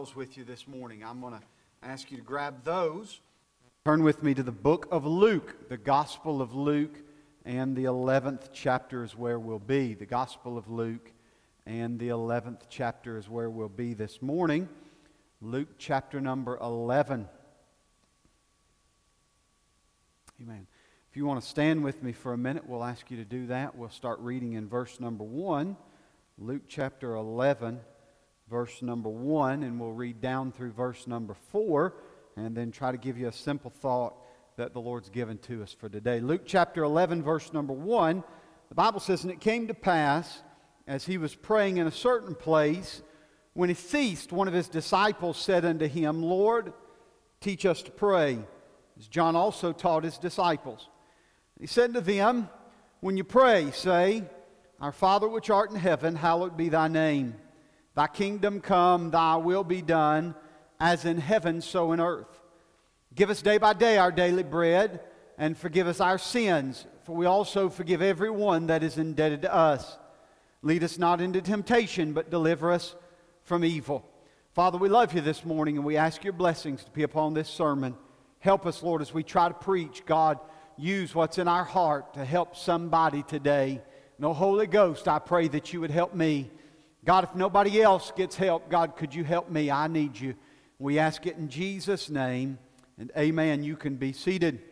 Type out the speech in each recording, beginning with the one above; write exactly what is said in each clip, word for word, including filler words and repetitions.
With you this morning. I'm going to ask you to grab those. Turn with me to the book of Luke. The Gospel of Luke and the eleventh chapter is where we'll be. The Gospel of Luke and the eleventh chapter is where we'll be this morning. Luke chapter number eleven. Amen. If you want to stand with me for a minute, we'll ask you to do that. We'll start reading in verse number one. Luke chapter eleven. Verse number one, and we'll read down through verse number four, and then try to give you a simple thought that the Lord's given to us for today. Luke chapter eleven, verse number one, the Bible says, "And it came to pass, as he was praying in a certain place, when he ceased, one of his disciples said unto him, Lord, teach us to pray, as John also taught his disciples. He said to them, When you pray, say, Our Father which art in heaven, hallowed be thy name. Thy kingdom come, thy will be done, as in heaven, so in earth. Give us day by day our daily bread, and forgive us our sins, for we also forgive everyone that is indebted to us. Lead us not into temptation, but deliver us from evil." Father, we love you this morning, and we ask your blessings to be upon this sermon. Help us, Lord, as we try to preach. God, use what's in our heart to help somebody today. No Holy Ghost, I pray that you would help me. God, if nobody else gets help, God, could you help me? I need you. We ask it in Jesus' name, and amen. You can be seated.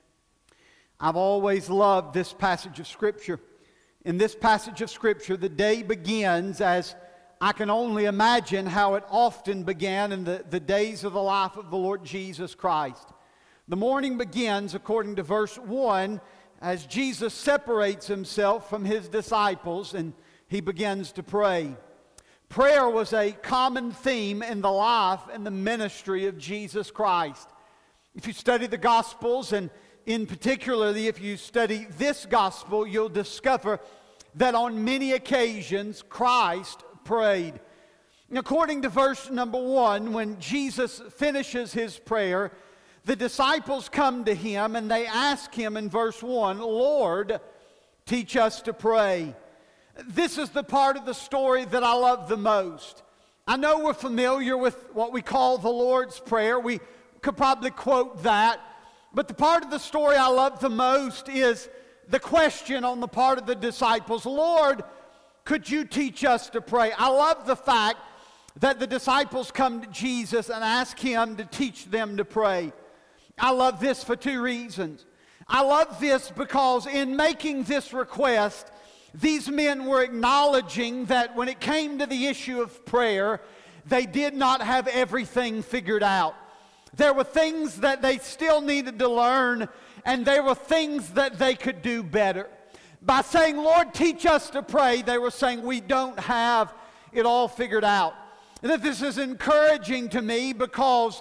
I've always loved this passage of Scripture. In this passage of Scripture, the day begins as I can only imagine how it often began in the, the days of the life of the Lord Jesus Christ. The morning begins, according to verse one, as Jesus separates himself from his disciples and he begins to pray. Prayer was a common theme in the life and the ministry of Jesus Christ. If you study the Gospels, and in particularly if you study this Gospel, you'll discover that on many occasions Christ prayed. And according to verse number one, when Jesus finishes his prayer, the disciples come to him and they ask him in verse one, Lord, teach us to pray. This is the part of the story that I love the most. I know we're familiar with what we call the Lord's Prayer. We could probably quote that. But the part of the story I love the most is the question on the part of the disciples, Lord, could you teach us to pray? I love the fact that the disciples come to Jesus and ask him to teach them to pray. I love this for two reasons. I love this because in making this request, these men were acknowledging that when it came to the issue of prayer, they did not have everything figured out. There were things that they still needed to learn, and there were things that they could do better. By saying, Lord, teach us to pray, they were saying we don't have it all figured out. And that this is encouraging to me because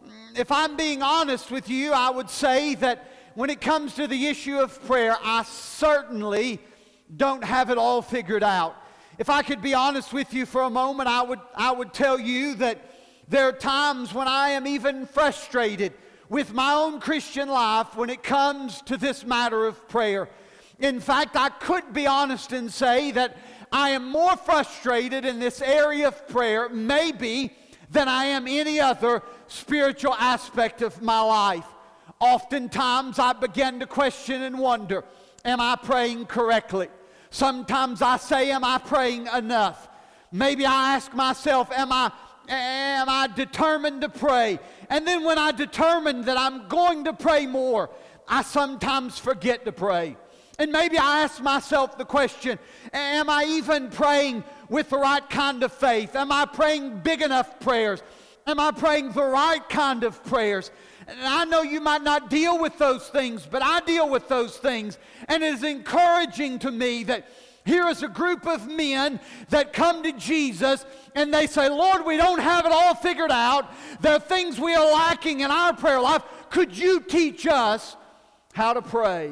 if I'm being honest with you, I would say that when it comes to the issue of prayer, I certainly don't have it all figured out. If I could be honest with you for a moment, I would I would tell you that there are times when I am even frustrated with my own Christian life when it comes to this matter of prayer. In fact, I could be honest and say that I am more frustrated in this area of prayer maybe than I am any other spiritual aspect of my life. Oftentimes I begin to question and wonder, am I praying correctly? Sometimes I say, am I praying enough? Maybe I ask myself, am I, am I determined to pray? And then when I determine that I'm going to pray more, I sometimes forget to pray. And maybe I ask myself the question, am I even praying with the right kind of faith? Am I praying big enough prayers? Am I praying the right kind of prayers? And I know you might not deal with those things, but I deal with those things. And it is encouraging to me that here is a group of men that come to Jesus and they say, Lord, we don't have it all figured out. There are things we are lacking in our prayer life. Could you teach us how to pray?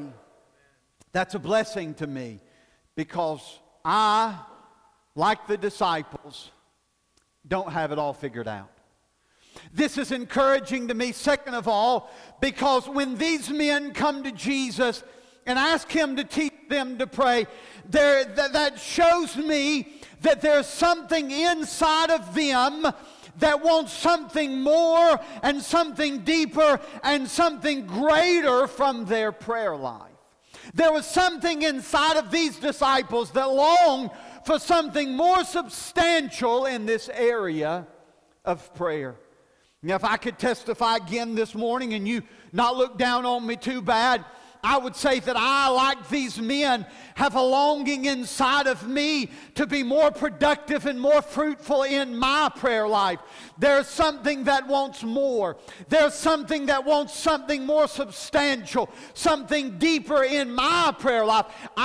That's a blessing to me because I, like the disciples, don't have it all figured out. This is encouraging to me, second of all, because when these men come to Jesus and ask him to teach them to pray, there, that, that shows me that there's something inside of them that wants something more and something deeper and something greater from their prayer life. There was something inside of these disciples that longed for something more substantial in this area of prayer. Now, if I could testify again this morning and you not look down on me too bad, I would say that I, like these men, have a longing inside of me to be more productive and more fruitful in my prayer life. There's something that wants more. There's something that wants something more substantial, something deeper in my prayer life.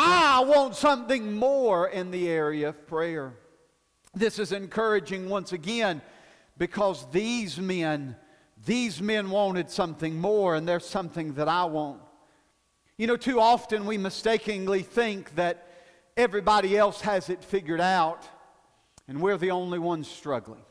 I want something more in the area of prayer. This is encouraging once again because these men, these men wanted something more, and there's something that I want. You know, too often we mistakenly think that everybody else has it figured out and we're the only ones struggling.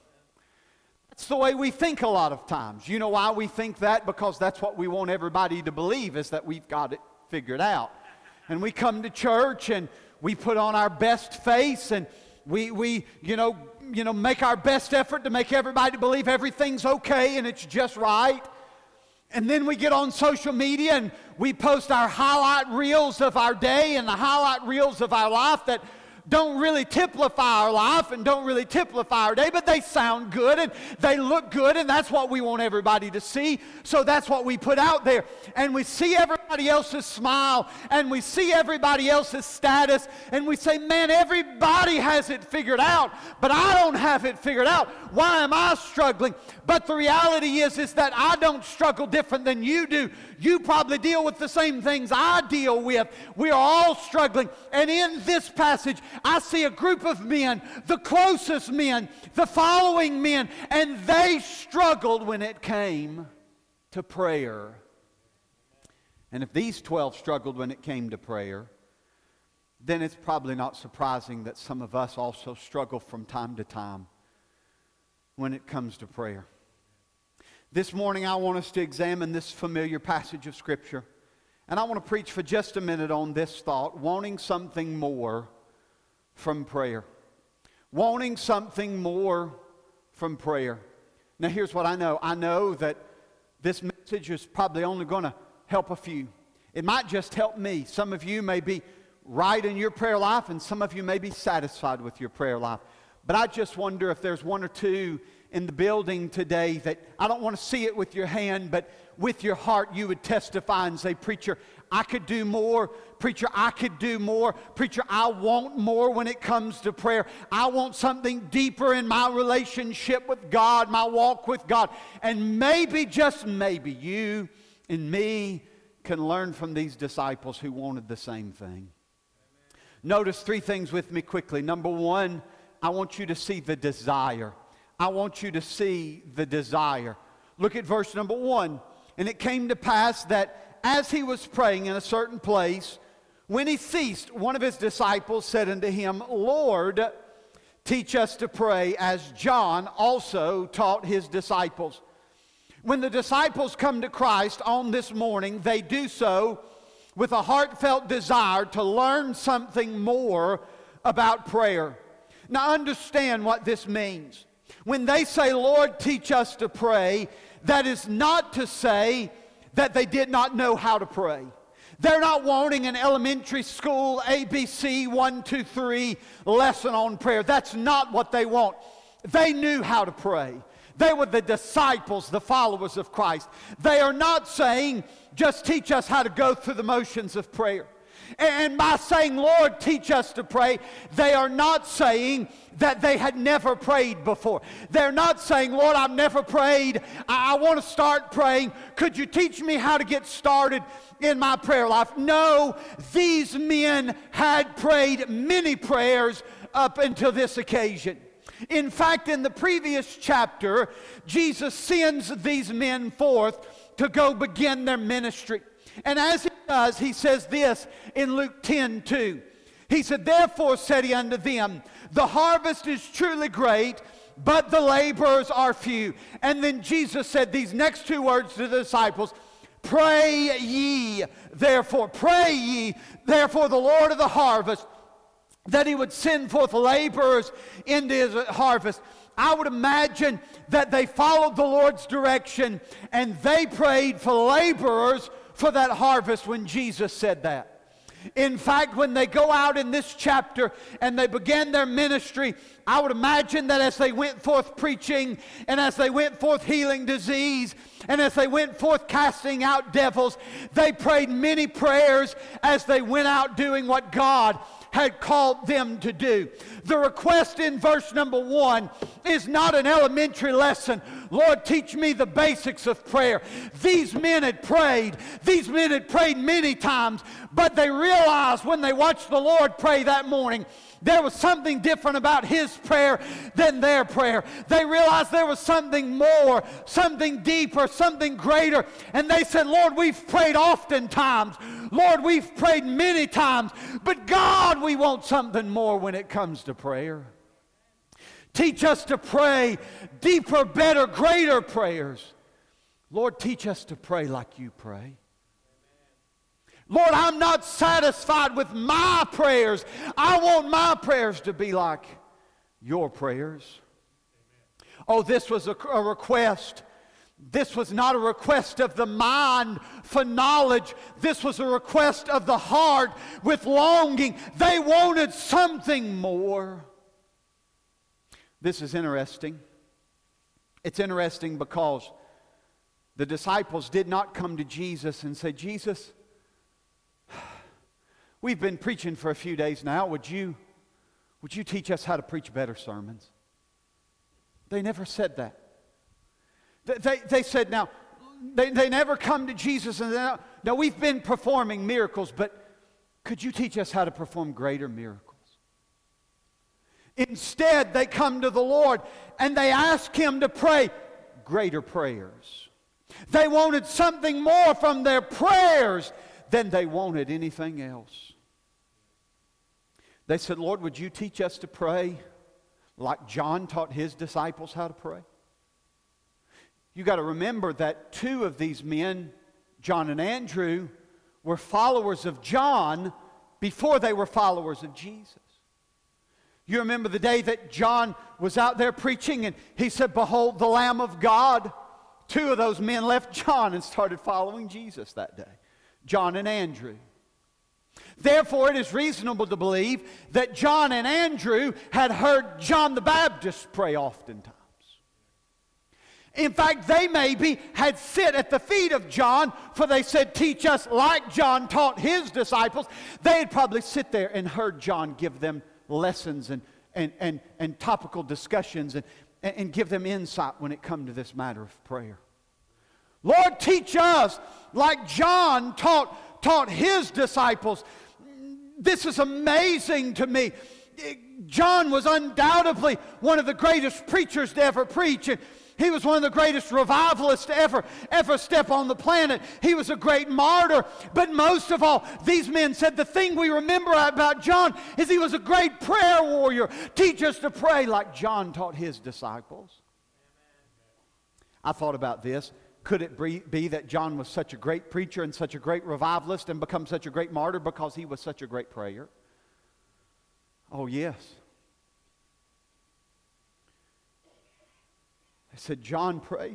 That's the way we think a lot of times. You know why we think that? Because that's what we want everybody to believe, is that we've got it figured out. And we come to church and we put on our best face and we, we you know, you know, make our best effort to make everybody believe everything's okay and it's just right. And then we get on social media and we post our highlight reels of our day and the highlight reels of our life that don't really typify our life and don't really typify our day, but they sound good and they look good, and that's what we want everybody to see. So that's what we put out there. And we see everybody else's smile and we see everybody else's status and we say, man, everybody has it figured out, but I don't have it figured out. Why am I struggling? But the reality is, is that I don't struggle different than you do. You probably deal with the same things I deal with. We are all struggling. And in this passage, I see a group of men, the closest men, the following men, and they struggled when it came to prayer. And if these twelve struggled when it came to prayer, then it's probably not surprising that some of us also struggle from time to time when it comes to prayer. This morning I want us to examine this familiar passage of Scripture. And I want to preach for just a minute on this thought, wanting something more from prayer. Wanting something more from prayer. Now here's what I know. I know that this message is probably only going to help a few. It might just help me. Some of you may be right in your prayer life and some of you may be satisfied with your prayer life. But I just wonder if there's one or two in the building today that I don't want to see it with your hand, but with your heart you would testify and say, preacher, I could do more. Preacher, I could do more. Preacher, I want more when it comes to prayer. I want something deeper in my relationship with God, my walk with God. And maybe, just maybe, you and me can learn from these disciples who wanted the same thing. Amen. Notice three things with me quickly. Number one, I want you to see the desire. I want you to see the desire. Look at verse number one. And it came to pass that as he was praying in a certain place, when he ceased, one of his disciples said unto him, Lord, teach us to pray as John also taught his disciples. When the disciples come to Christ on this morning, they do so with a heartfelt desire to learn something more about prayer. Now understand what this means. When they say, Lord, teach us to pray, that is not to say that they did not know how to pray. They're not wanting an elementary school A B C one, two, three lesson on prayer. That's not what they want. They knew how to pray. They were the disciples, the followers of Christ. They are not saying, just teach us how to go through the motions of prayer. And by saying, Lord, teach us to pray, they are not saying that they had never prayed before. They're not saying, Lord, I've never prayed. I, I want to start praying. Could you teach me how to get started in my prayer life? No, these men had prayed many prayers up until this occasion. In fact, in the previous chapter, Jesus sends these men forth to go begin their ministry. And as he does, he says this in Luke ten two. He said, Therefore said he unto them, the harvest is truly great, but the laborers are few. And then Jesus said these next two words to the disciples, Pray ye, therefore, pray ye, therefore the Lord of the harvest, that he would send forth laborers into his harvest. I would imagine that they followed the Lord's direction and they prayed for laborers for that harvest when Jesus said that. In fact, when they go out in this chapter and they began their ministry, I would imagine that as they went forth preaching and as they went forth healing disease and as they went forth casting out devils, they prayed many prayers as they went out doing what God had called them to do. The request in verse number one is not an elementary lesson. Lord, teach me the basics of prayer. These men had prayed. These men had prayed many times, but they realized when they watched the Lord pray that morning, there was something different about His prayer than their prayer. They realized there was something more, something deeper, something greater. And they said, Lord, we've prayed oftentimes. Lord, we've prayed many times. But God, we want something more when it comes to prayer. Teach us to pray deeper, better, greater prayers. Lord, teach us to pray like You pray. Lord, I'm not satisfied with my prayers. I want my prayers to be like Your prayers. Oh, this was a, a request. This was not a request of the mind for knowledge. This was a request of the heart with longing. They wanted something more. This is interesting. It's interesting because the disciples did not come to Jesus and say, Jesus, we've been preaching for a few days now. Would you, would you teach us how to preach better sermons? They never said that. They, they, they said, now, they, they never come to Jesus and say, now we've been performing miracles, but could you teach us how to perform greater miracles? Instead, they come to the Lord and they ask Him to pray greater prayers. They wanted something more from their prayers than they wanted anything else. They said, Lord, would You teach us to pray like John taught his disciples how to pray? You got to remember that two of these men, John and Andrew, were followers of John before they were followers of Jesus. You remember the day that John was out there preaching and he said, behold the Lamb of God. Two of those men left John and started following Jesus that day. John and Andrew. Therefore, it is reasonable to believe that John and Andrew had heard John the Baptist pray oftentimes. In fact, they maybe had sit at the feet of John, for they said, teach us like John taught his disciples. They had probably sit there and heard John give them lessons and, and, and, and topical discussions and, and give them insight when it come to this matter of prayer. Lord, teach us like John taught, taught his disciples. This is amazing to me. John was undoubtedly one of the greatest preachers to ever preach. And he was one of the greatest revivalists to ever, ever step on the planet. He was a great martyr. But most of all, these men said the thing we remember about John is he was a great prayer warrior. Teach us to pray like John taught his disciples. I thought about this. Could it be that John was such a great preacher and such a great revivalist and become such a great martyr because he was such a great prayer? Oh, yes. They said, John prayed.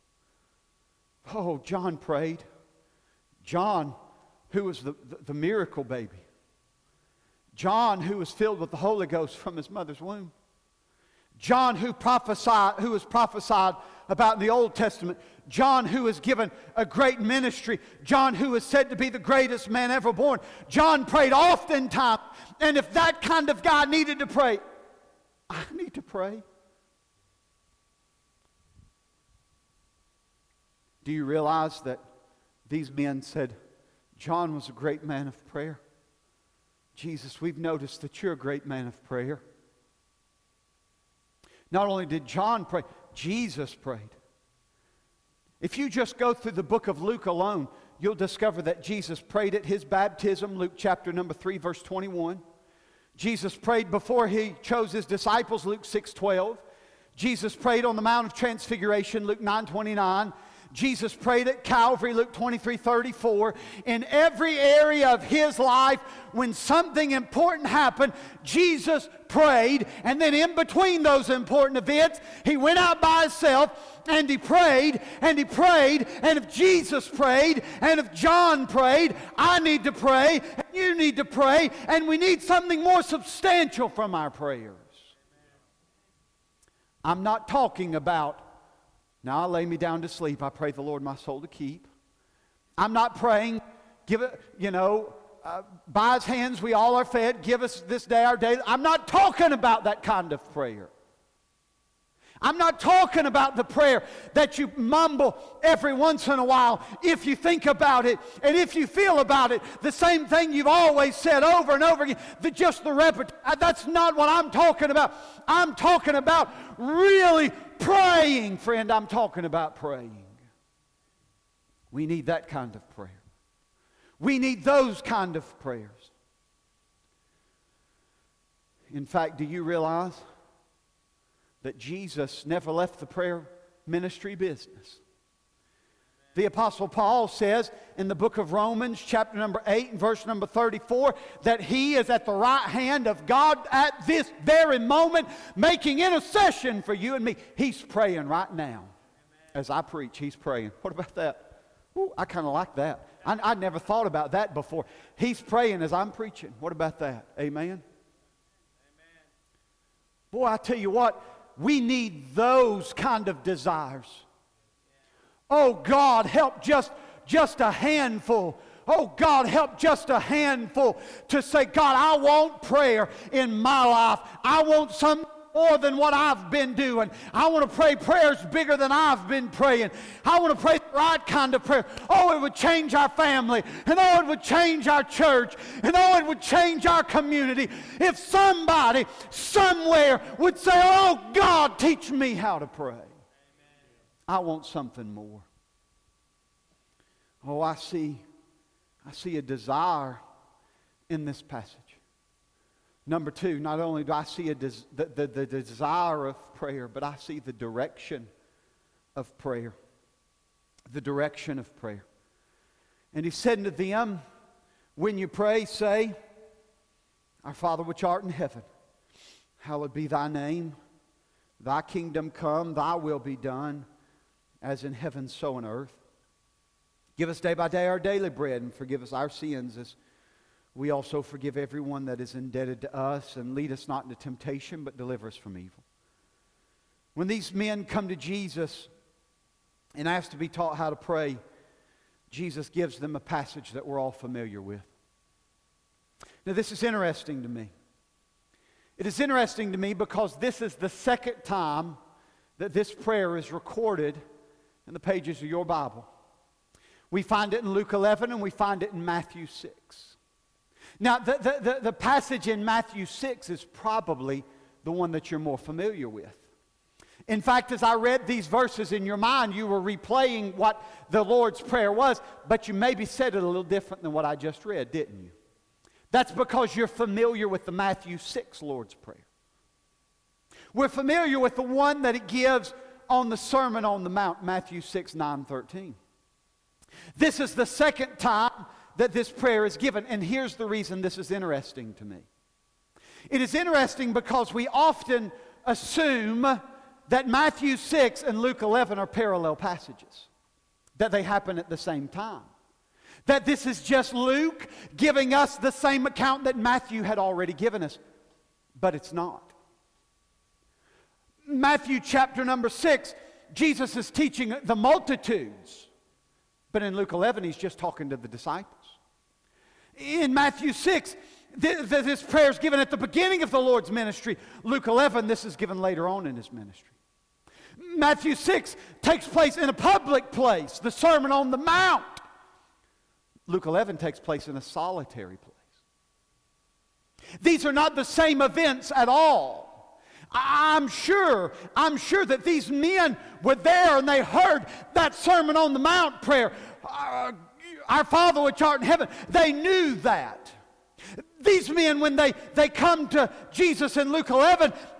Oh, John prayed. John, who was the, the, the miracle baby. John, who was filled with the Holy Ghost from his mother's womb. John, who prophesied, who was prophesied about in the Old Testament. John, who was given a great ministry. John, who is said to be the greatest man ever born. John prayed oftentimes. And if that kind of guy needed to pray, I need to pray. Do you realize that these men said, John was a great man of prayer? Jesus, we've noticed that you're a great man of prayer. Not only did John pray, Jesus prayed. If you just go through the book of Luke alone, you'll discover that Jesus prayed at his baptism, Luke chapter number three, verse twenty-one. Jesus prayed before he chose his disciples, Luke six twelve. Jesus prayed on the Mount of Transfiguration, Luke nine twenty-nine. Jesus prayed at Calvary, Luke twenty-three thirty-four. In every area of his life, when something important happened, Jesus prayed. And then in between those important events, he went out by himself and he prayed and he prayed. And if Jesus prayed and if John prayed, I need to pray and you need to pray. And we need something more substantial from our prayers. I'm not talking about, now I'll lay me down to sleep. I pray the Lord my soul to keep. I'm not praying, give it, you know, uh, by his hands we all are fed. Give us this day our daily. I'm not talking about that kind of prayer. I'm not talking about the prayer that you mumble every once in a while if you think about it and if you feel about it. The same thing you've always said over and over again. The, just the repetition. That's not what I'm talking about. I'm talking about really praying, friend. I'm talking about praying. We need that kind of prayer. We need those kind of prayers. In fact, do you realize that Jesus never left the prayer ministry business? The Apostle Paul says in the book of Romans, chapter number eight and verse number thirty-four, that he is at the right hand of God at this very moment, making intercession for you and me. He's praying right now. As I preach, he's praying. What about that? Ooh, I kind of like that. I, I never thought about that before. He's praying as I'm preaching. What about that? Amen? Amen. Boy, I tell you what, we need those kind of desires. Oh, God, help just, just a handful. Oh, God, help just a handful to say, God, I want prayer in my life. I want some more than what I've been doing. I want to pray prayers bigger than I've been praying. I want to pray the right kind of prayer. Oh, it would change our family. And oh, it would change our church. And oh, it would change our community. If somebody somewhere would say, oh, God, teach me how to pray. Amen. I want something more. Oh, I see, I see a desire in this passage. Number two, not only do I see a des- the, the, the desire of prayer, but I see the direction of prayer. The direction of prayer. And he said unto them, when you pray, say, Our Father which art in heaven, hallowed be thy name. Thy kingdom come, thy will be done, as in heaven, so on earth. Give us day by day our daily bread, and forgive us our sins as we also forgive everyone that is indebted to us, and lead us not into temptation, but deliver us from evil. When these men come to Jesus and ask to be taught how to pray, Jesus gives them a passage that we're all familiar with. Now, this is interesting to me. It is interesting to me because this is the second time that this prayer is recorded in the pages of your Bible. We find it in Luke eleven and we find it in Matthew six. Now, the, the, the, the passage in Matthew six is probably the one that you're more familiar with. In fact, as I read these verses in your mind, you were replaying what the Lord's Prayer was, but you maybe said it a little different than what I just read, didn't you? That's because you're familiar with the Matthew six Lord's Prayer. We're familiar with the one that it gives on the Sermon on the Mount, Matthew six, nine, thirteen. This is the second time that this prayer is given. And here's the reason this is interesting to me. It is interesting because we often assume that Matthew six and Luke eleven are parallel passages, that they happen at the same time, that this is just Luke giving us the same account that Matthew had already given us. But it's not. Matthew chapter number six, Jesus is teaching the multitudes. But in Luke eleven, he's just talking to the disciples. In Matthew six, th- th- this prayer is given at the beginning of the Lord's ministry. Luke eleven, this is given later on in his ministry. Matthew six takes place in a public place, the Sermon on the Mount. Luke eleven takes place in a solitary place. These are not the same events at all. I'm sure, I'm sure that these men were there and they heard that Sermon on the Mount prayer. Uh, Our Father which art in heaven. They knew that. These men, when they, they come to Jesus in Luke eleven,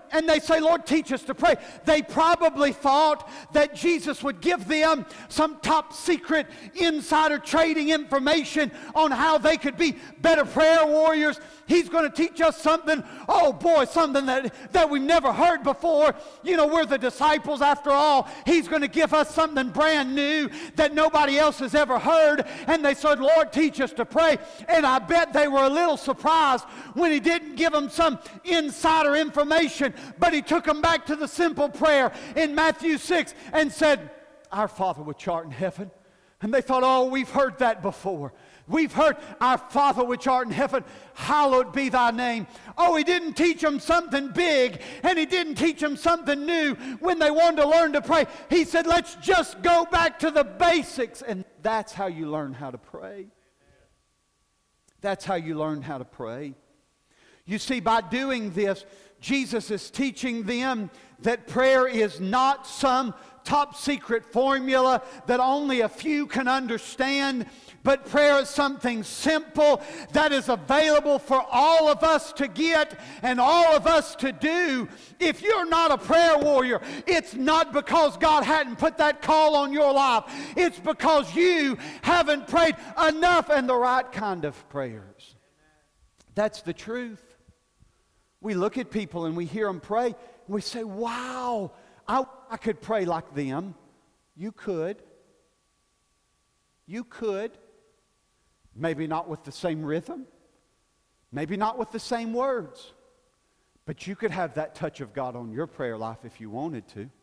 and they say, Lord, teach us to pray. They probably thought that Jesus would give them some top secret insider trading information on how they could be better prayer warriors. He's going to teach us something, oh boy, something that, that we've never heard before. You know, we're the disciples after all. He's going to give us something brand new that nobody else has ever heard. And they said, Lord, teach us to pray. And I bet they were a little surprised when he didn't give them some insider information, but he took them back to the simple prayer in Matthew six and said, Our Father which art in heaven. And they thought, oh, we've heard that before. We've heard, Our Father which art in heaven, hallowed be thy name. Oh, he didn't teach them something big, and he didn't teach them something new when they wanted to learn to pray. He said, let's just go back to the basics. And that's how you learn how to pray. That's how you learn how to pray. You see, by doing this, Jesus is teaching them that prayer is not some top secret formula that only a few can understand, but prayer is something simple that is available for all of us to get and all of us to do. If you're not a prayer warrior, it's not because God hadn't put that call on your life. It's because you haven't prayed enough and the right kind of prayers. That's the truth. We look at people and we hear them pray, and we say, wow, I, I could pray like them. You could. You could. Maybe not with the same rhythm. Maybe not with the same words. But you could have that touch of God on your prayer life if you wanted to. Amen.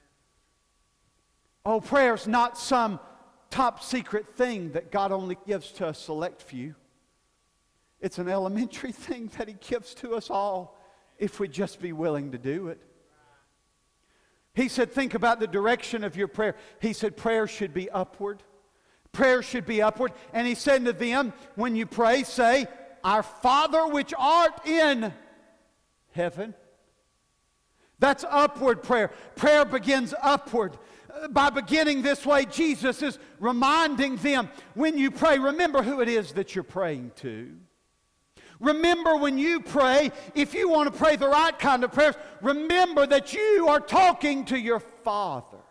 Oh, prayer's not some top secret thing that God only gives to a select few. It's an elementary thing that he gives to us all if we just be willing to do it. He said, think about the direction of your prayer. He said, prayer should be upward. Prayer should be upward. And he said to them, when you pray, say, Our Father which art in heaven. That's upward prayer. Prayer begins upward. By beginning this way, Jesus is reminding them, when you pray, remember who it is that you're praying to. Remember when you pray, if you want to pray the right kind of prayers, remember that you are talking to your Father.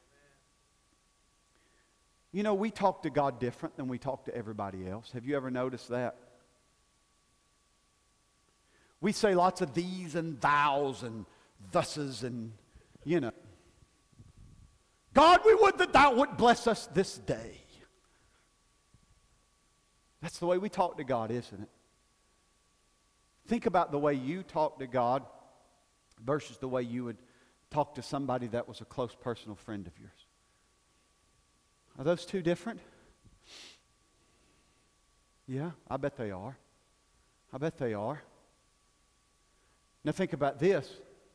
You know, we talk to God different than we talk to everybody else. Have you ever noticed that? We say lots of these and thous and thuses and, you know. God, we would that thou would bless us this day. That's the way we talk to God, isn't it? Think about the way you talk to God versus the way you would talk to somebody that was a close personal friend of yours. Are those two different? Yeah, I bet they are. I bet they are. Now think about this.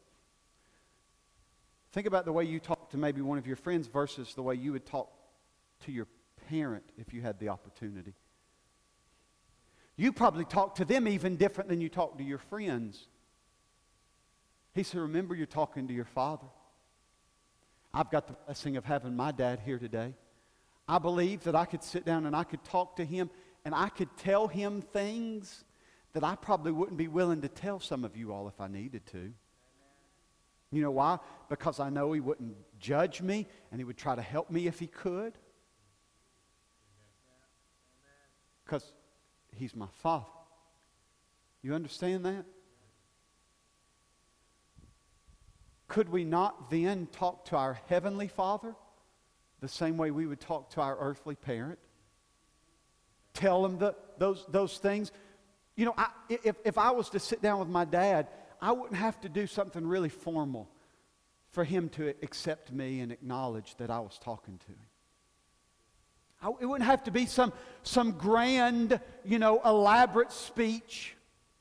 Think about the way you talk to maybe one of your friends versus the way you would talk to your parent if you had the opportunity. You probably talk to them even different than you talk to your friends. He said, remember, you're talking to your Father. I've got the blessing of having my dad here today. I believe that I could sit down and I could talk to him and I could tell him things that I probably wouldn't be willing to tell some of you all if I needed to. Amen. You know why? Because I know he wouldn't judge me and he would try to help me if he could. Because he's my Father. You understand that? Could we not then talk to our Heavenly Father the same way we would talk to our earthly parent? Tell him the, those, those things. You know, I, if, if I was to sit down with my dad, I wouldn't have to do something really formal for him to accept me and acknowledge that I was talking to him. I, it wouldn't have to be some, some grand, you know, elaborate speech.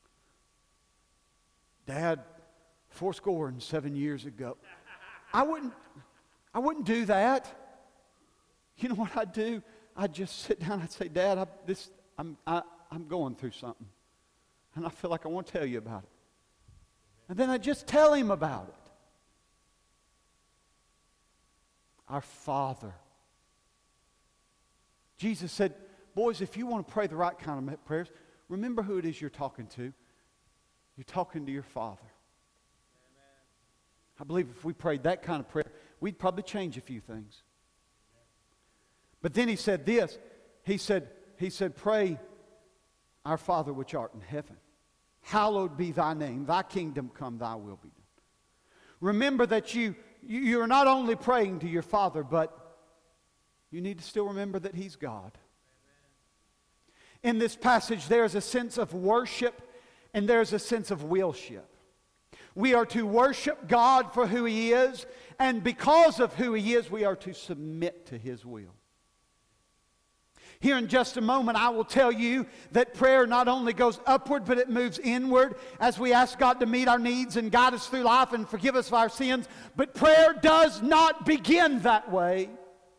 Dad, four score and seven years ago. I wouldn't, I wouldn't do that. You know what I'd do? I'd just sit down and I'd say, Dad, I, this, I'm, I, I'm going through something. And I feel like I want to tell you about it. And then I'd just tell him about it. Our Father. Jesus said, boys, if you want to pray the right kind of prayers, remember who it is you're talking to. You're talking to your Father. Amen. I believe if we prayed that kind of prayer, we'd probably change a few things. But then he said this. He said, he said, pray, our Father which art in heaven. Hallowed be thy name. Thy kingdom come, thy will be done. Remember that you, you, you're not only praying to your Father, but you need to still remember that He's God. In this passage, there's a sense of worship and there's a sense of willship. We are to worship God for who He is, and because of who He is, we are to submit to His will. Here in just a moment, I will tell you that prayer not only goes upward, but it moves inward as we ask God to meet our needs and guide us through life and forgive us of our sins. But prayer does not begin that way.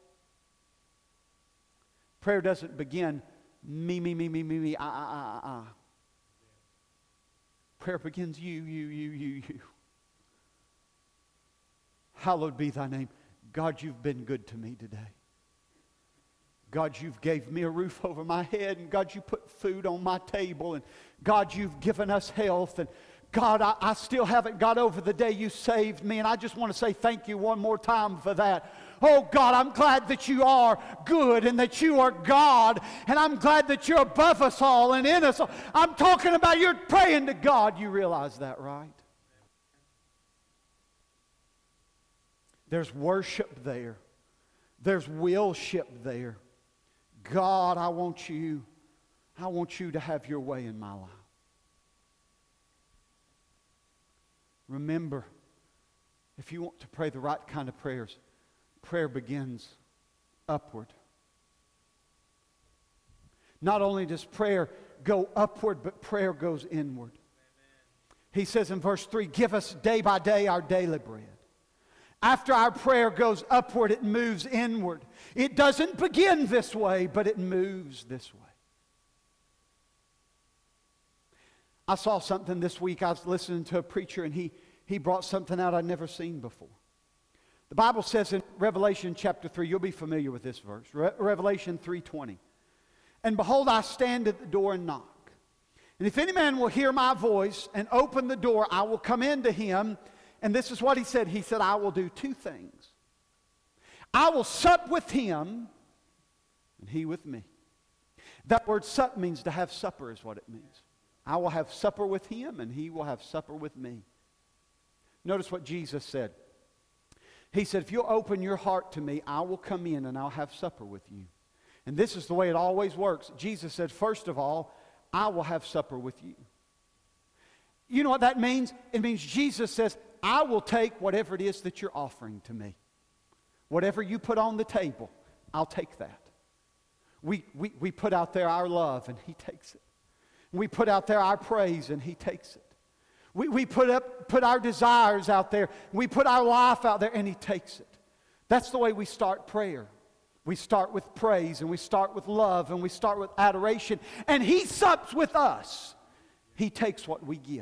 Prayer doesn't begin me, me, me, me, me, me, I, I, I, I. Prayer begins you, you, you, you, you. Hallowed be thy name. God, you've been good to me today. God, you've gave me a roof over my head, and God, you put food on my table, and God, you've given us health, and God, I, I still haven't got over the day you saved me, and I just want to say thank you one more time for that. Oh God, I'm glad that you are good and that you are God, and I'm glad that you're above us all and in us all. I'm talking about you're praying to God. You realize that, right? There's worship there. There's willship there. God, I want you, I want you to have your way in my life. Remember, if you want to pray the right kind of prayers, prayer begins upward. Not only does prayer go upward, but prayer goes inward. He says in verse three, give us day by day our daily bread. After our prayer goes upward, it moves inward. It doesn't begin this way, but it moves this way. I saw something this week. I was listening to a preacher, and he, he brought something out I'd never seen before. The Bible says in Revelation chapter three, you'll be familiar with this verse, Re- Revelation three twenty. And behold, I stand at the door and knock. And if any man will hear my voice and open the door, I will come into him. And this is what he said. He said, I will do two things. I will sup with him, and he with me. That word sup means to have supper is what it means. I will have supper with him, and he will have supper with me. Notice what Jesus said. He said, if you'll open your heart to me, I will come in and I'll have supper with you. And this is the way it always works. Jesus said, first of all, I will have supper with you. You know what that means? It means Jesus says, I will take whatever it is that you're offering to me. Whatever you put on the table, I'll take that. We, we, we put out there our love, and he takes it. We put out there our praise, and he takes it. We, we put up put our desires out there. We put our life out there, and he takes it. That's the way we start prayer. We start with praise, and we start with love, and we start with adoration. And he sups with us. He takes what we give.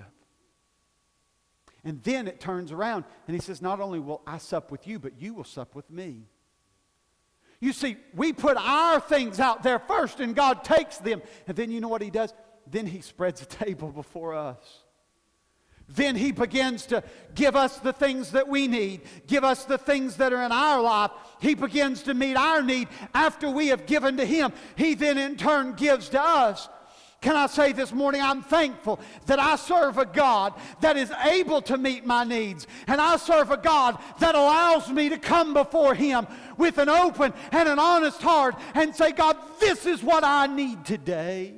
And then it turns around, and he says, not only will I sup with you, but you will sup with me. You see, we put our things out there first, and God takes them. And then you know what he does? Then he spreads a table before us. Then he begins to give us the things that we need, give us the things that are in our life. He begins to meet our need after we have given to him. He then in turn gives to us. Can I say this morning, I'm thankful that I serve a God that is able to meet my needs. And I serve a God that allows me to come before him with an open and an honest heart and say, God, this is what I need today.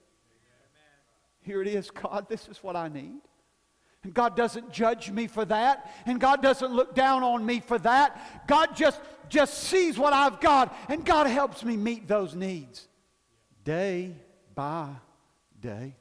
Here it is, God, this is what I need. And God doesn't judge me for that. And God doesn't look down on me for that. God just, just sees what I've got. And God helps me meet those needs day by day.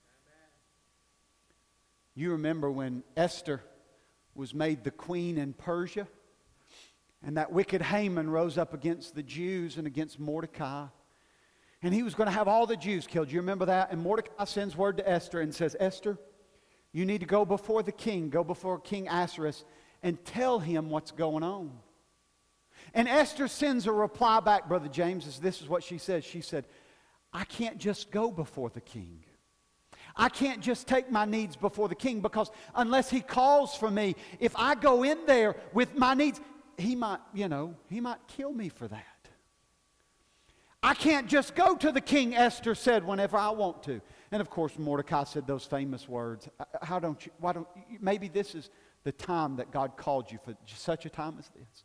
You remember when Esther was made the queen in Persia, and that wicked Haman rose up against the Jews and against Mordecai, and he was going to have all the Jews killed. You remember that? And Mordecai sends word to Esther and says, Esther, you need to go before the king, go before King Ahasuerus, and tell him what's going on. And Esther sends a reply back, Brother James, as this is what she says. She said, I can't just go before the king. I can't just take my needs before the king, because unless he calls for me, if I go in there with my needs, he might, you know, he might kill me for that. I can't just go to the king, Esther said, whenever I want to. And of course, Mordecai said those famous words. How don't you, why don't you, maybe this is the time that God called you for such a time as this.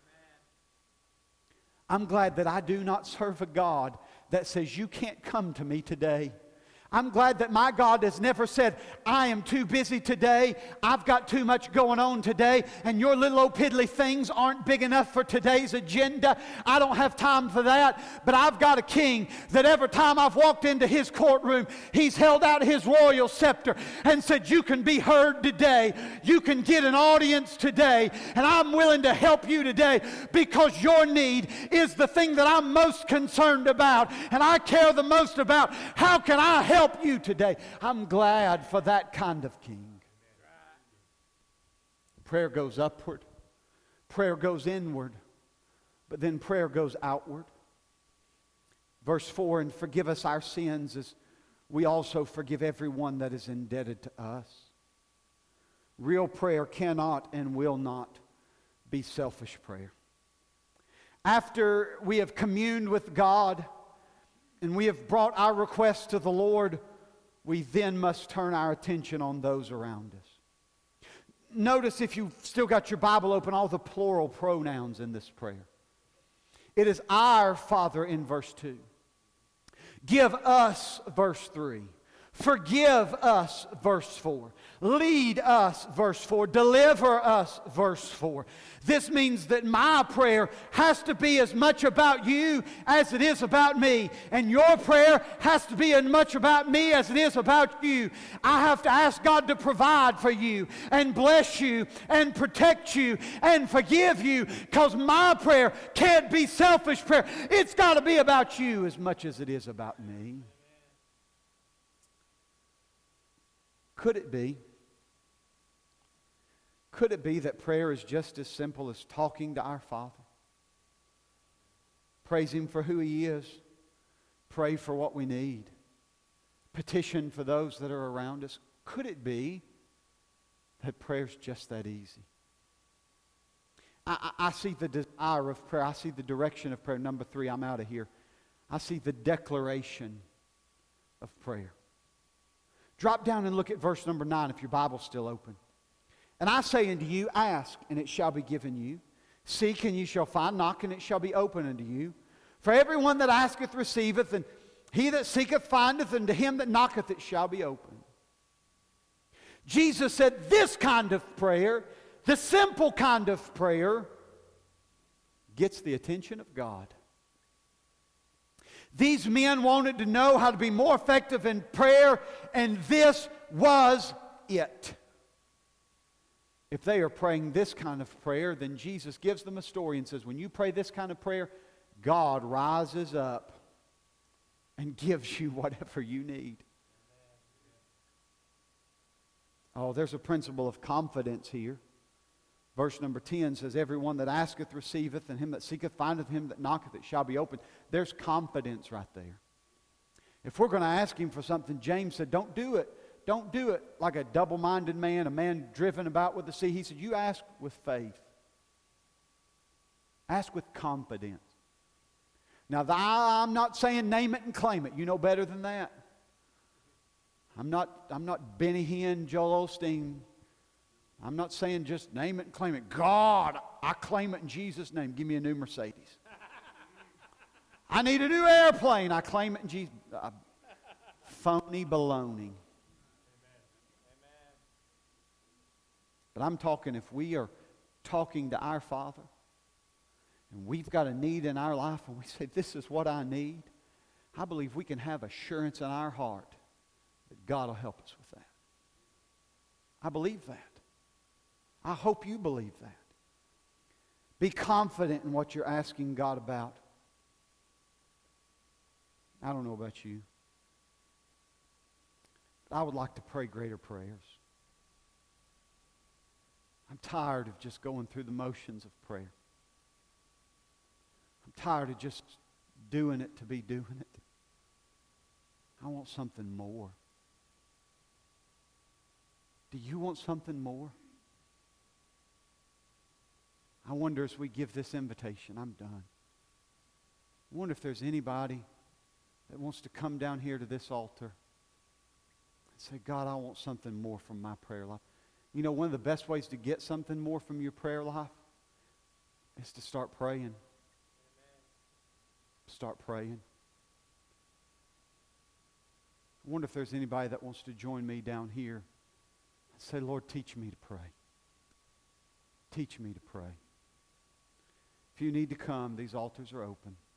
I'm glad that I do not serve a God that says you can't come to me today. I'm glad that my God has never said, I am too busy today, I've got too much going on today, and your little old piddly things aren't big enough for today's agenda. I don't have time for that. But I've got a king that every time I've walked into his courtroom, he's held out his royal scepter and said, you can be heard today. You can get an audience today, and I'm willing to help you today because your need is the thing that I'm most concerned about, and I care the most about. How can I help you today? I'm glad for that kind of king. Prayer goes upward. Prayer goes inward. But then prayer goes outward. Verse four, and forgive us our sins as we also forgive everyone that is indebted to us. Real prayer cannot and will not be selfish prayer. After we have communed with God, and we have brought our requests to the Lord, we then must turn our attention on those around us. Notice, if you've still got your Bible open, all the plural pronouns in this prayer. It is our Father in verse two. Give us, verse three. Forgive us, verse four. Lead us, verse four. Deliver us, verse four. This means that my prayer has to be as much about you as it is about me. And your prayer has to be as much about me as it is about you. I have to ask God to provide for you and bless you and protect you and forgive you, because my prayer can't be selfish prayer. It's got to be about you as much as it is about me. Could it be? Could it be that prayer is just as simple as talking to our Father? Praise Him for who He is. Pray for what we need. Petition for those that are around us. Could it be that prayer's just that easy? I, I, I see the desire of prayer. I see the direction of prayer. Number three, I'm out of here. I see the declaration of prayer. Drop down and look at verse number nine if your Bible's still open. And I say unto you, ask, and it shall be given you. Seek, and you shall find. Knock, and it shall be opened unto you. For everyone that asketh receiveth, and he that seeketh findeth, and to him that knocketh it shall be opened. Jesus said this kind of prayer, the simple kind of prayer, gets the attention of God. These men wanted to know how to be more effective in prayer, and this was it. If they are praying this kind of prayer, then Jesus gives them a story and says, when you pray this kind of prayer, God rises up and gives you whatever you need. Oh, there's a principle of confidence here. Verse number ten says, everyone that asketh receiveth, and him that seeketh findeth, him that knocketh it shall be opened. There's confidence right there. If we're going to ask Him for something, James said, don't do it. Don't do it like a double-minded man, a man driven about with the sea. He said, you ask with faith. Ask with confidence. Now, the, I'm not saying name it and claim it. You know better than that. I'm not, I'm not Benny Hinn, Joel Osteen. I'm not saying just name it and claim it. God, I claim it in Jesus' name. Give me a new Mercedes. I need a new airplane. I claim it in Jesus. Uh, phony baloney. But I'm talking, if we are talking to our Father, and we've got a need in our life, and we say, this is what I need, I believe we can have assurance in our heart that God will help us with that. I believe that. I hope you believe that. Be confident in what you're asking God about. I don't know about you, but I would like to pray greater prayers. I'm tired of just going through the motions of prayer. I'm tired of just doing it to be doing it. I want something more. Do you want something more? I wonder as we give this invitation, I'm done. I wonder if there's anybody that wants to come down here to this altar and say, God, I want something more from my prayer life. You know, one of the best ways to get something more from your prayer life is to start praying. Amen. Start praying. I wonder if there's anybody that wants to join me down here and say, Lord, teach me to pray. Teach me to pray. If you need to come, these altars are open.